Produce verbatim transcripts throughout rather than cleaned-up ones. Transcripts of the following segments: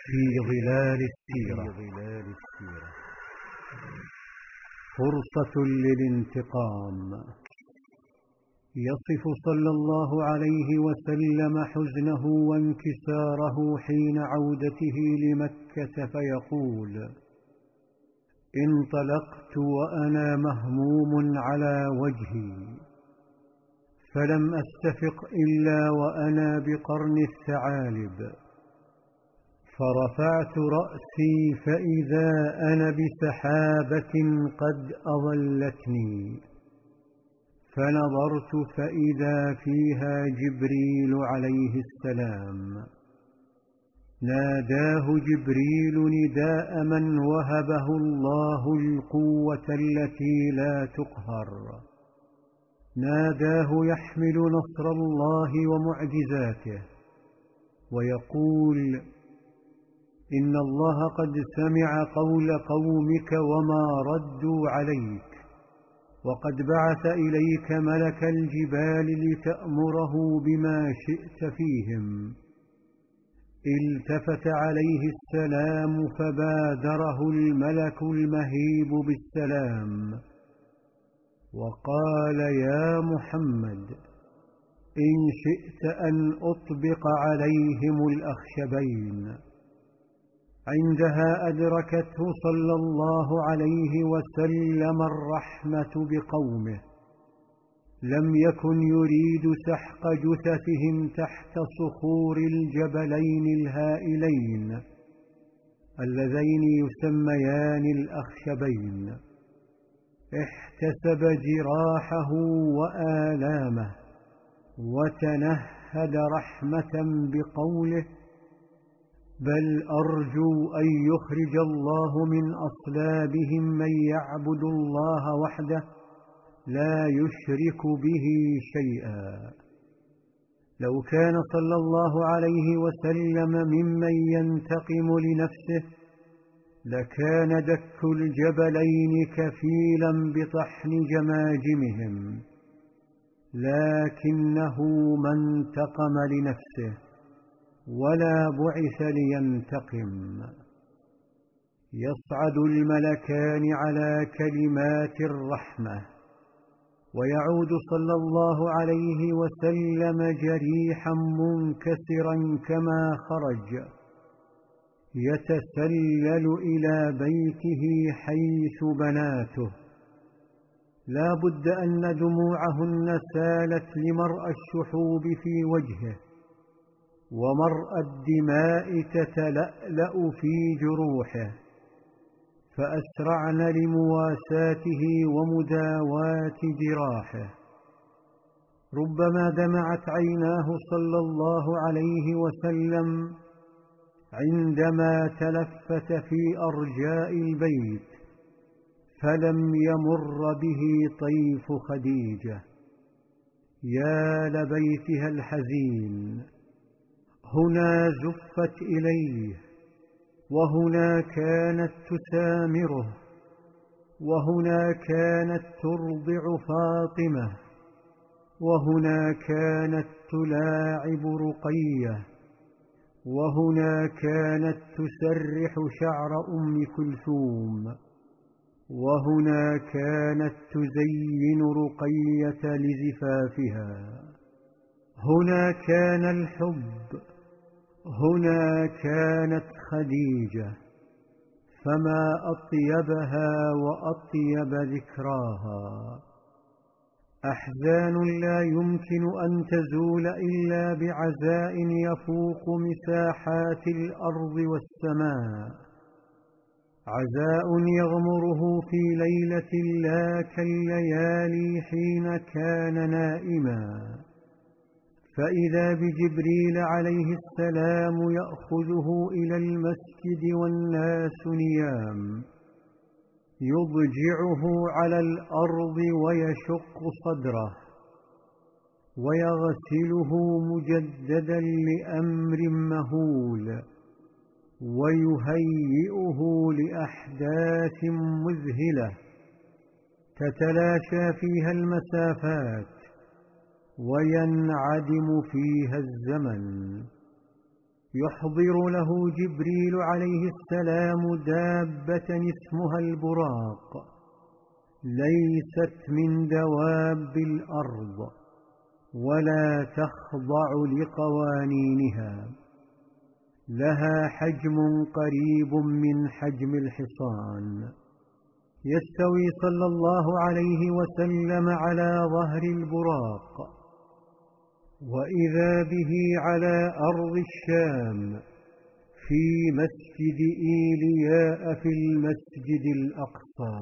في ظلال السيرة فرصة للانتقام. يصف صلى الله عليه وسلم حزنه وانكساره حين عودته لمكة فيقول: انطلقت وأنا مهموم على وجهي، فلم أستفق إلا وأنا بقرن الثعالب، فرفعت رأسي فإذا أنا بسحابة قد أظلتني، فنظرت فإذا فيها جبريل عليه السلام. ناداه جبريل نداء من وهبه الله القوة التي لا تقهر، ناداه يحمل نصر الله ومعجزاته ويقول: إن الله قد سمع قول قومك وما ردوا عليك، وقد بعث إليك ملك الجبال لتأمره بما شئت فيهم. التفت عليه السلام فبادره الملك المهيب بالسلام وقال: يا محمد، إن شئت أن أطبق عليهم الأخشبين. عندها أدركته صلى الله عليه وسلم الرحمة بقومه، لم يكن يريد سحق جثثهم تحت صخور الجبلين الهائلين اللذين يسميان الأخشبين. احتسب جراحه وآلامه وتنهد رحمة بقوله: بل أرجو أن يخرج الله من أصلابهم من يعبد الله وحده لا يشرك به شيئا. لو كان صلى الله عليه وسلم ممن ينتقم لنفسه لكان دك الجبلين كفيلا بطحن جماجمهم، لكنه ما انتقم لنفسه ولا بعث لينتقم. يصعد الملكان على كلمات الرحمة، ويعود صلى الله عليه وسلم جريحا منكسرا كما خرج، يتسلل إلى بيته حيث بناته. لا بد أن دموعهن سالت لمرأى الشحوب في وجهه ومرأى الدماء تتلألأ في جروحه، فأسرعن لمواساته ومداواة جراحه. ربما دمعت عيناه صلى الله عليه وسلم عندما تلفت في أرجاء البيت فلم يمر به طيف خديجة. يا لبيتها الحزين، هنا زفت إليه، وهنا كانت تسامره، وهنا كانت ترضع فاطمة، وهنا كانت تلاعب رقية، وهنا كانت تسرح شعر أم كلثوم، وهنا كانت تزين رقية لزفافها. هنا كان الحب، هنا كانت خديجة، فما أطيبها وأطيب ذكراها. أحزان لا يمكن أن تزول إلا بعزاء يفوق مساحات الأرض والسماء، عزاء يغمره في ليلة لا كالليالي حين كان نائما، فإذا بجبريل عليه السلام يأخذه إلى المسجد والناس نيام، يضجعه على الأرض ويشق صدره ويغسله مجددا لأمر مهول، ويهيئه لأحداث مذهلة تتلاشى فيها المسافات وينعدم فيها الزمن. يحضر له جبريل عليه السلام دابة اسمها البراق، ليست من دواب الأرض ولا تخضع لقوانينها، لها حجم قريب من حجم الحصان. يستوي صلى الله عليه وسلم على ظهر البراق، وإذا به على أرض الشام في مسجد إيلياء في المسجد الأقصى.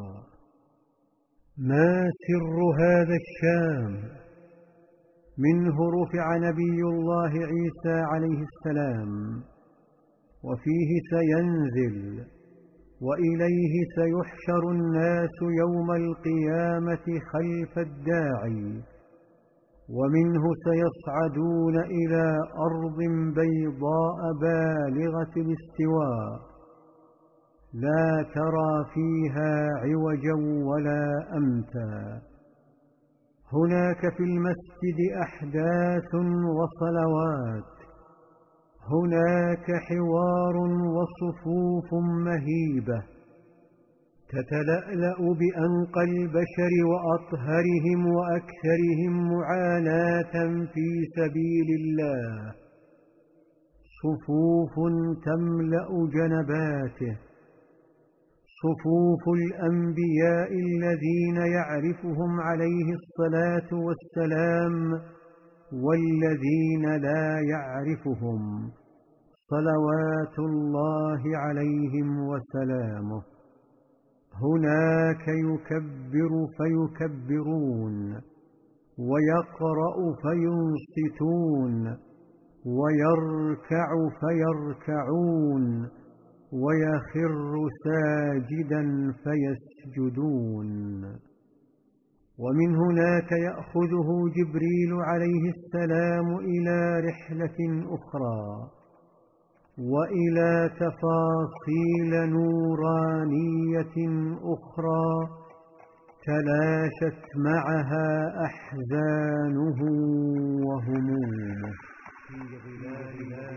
ما سر هذا الشام؟ منه رفع نبي الله عيسى عليه السلام، وفيه سينزل، وإليه سيحشر الناس يوم القيامة خلف الداعي، ومنه سيصعدون إلى أرض بيضاء بالغة الاستواء، لا ترى فيها عوجا ولا أمتا. هناك في المسجد أحداث وصلوات، هناك حوار وصفوف مهيبة تتلألأ بأنقى البشر وأطهرهم وأكثرهم معاناة في سبيل الله، صفوف تملأ جنباته، صفوف الأنبياء الذين يعرفهم عليه الصلاة والسلام والذين لا يعرفهم صلوات الله عليهم وسلامه. هناك يكبر فيكبرون، ويقرأ فينصتون، ويركع فيركعون، ويخر ساجدا فيسجدون. ومن هناك يأخذه جبريل عليه السلام إلى رحلة أخرى، وإلى تفاصيل نورانية أخرى تلاشت معها أحزانه وهمومه.